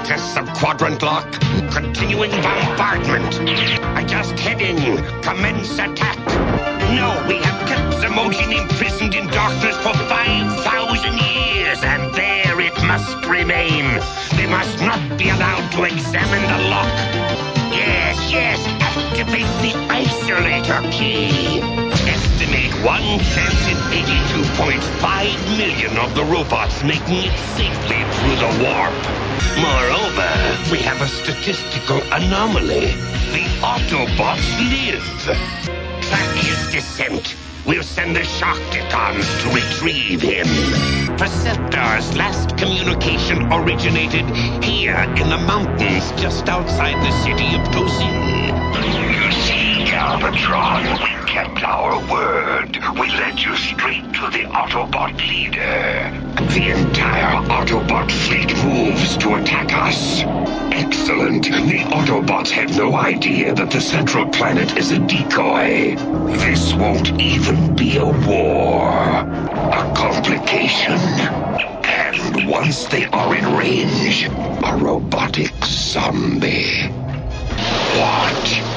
Status of quadrant lock. Continuing bombardment. Adjust heading. Commence attack. No, we have kept Zemogin imprisoned in darkness for 5,000 years, and there it must remain. They must not be allowed to examine the lock. Yes, activate the isolator key. Estimate 1 chance in 82.5 million of the robots making it safely through the warp. Moreover, we have a statistical anomaly. The Autobots live. Track his descent. We'll send the Sharkticons to retrieve him. Perceptor's last communication originated here in the mountains just outside the city of Tozin. You see, Galvatron, we kept our word. We led you straight to the Autobot leader. The entire Autobot fleet moves to attack us. Excellent. The Autobots have no idea that the central planet is a decoy. This won't even be a war. A complication. And once they are in range, a robotic zombie. What?